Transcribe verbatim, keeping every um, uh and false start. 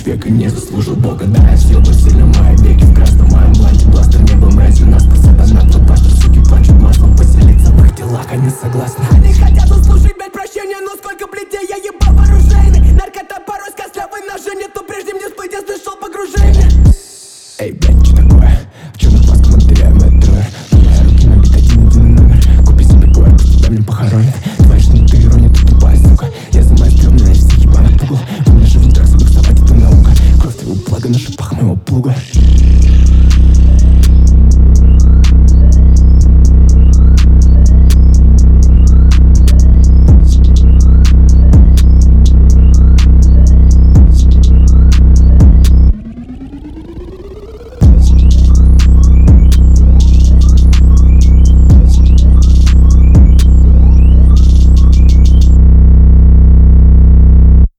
века не заслужил Бога. Да, я сил, но сильно мои веки в красном моем бланте. Бластер не был мразью, нас посадят на твой паштор. Суки плачут маслом, поселиться в их делах, они согласны. Они хотят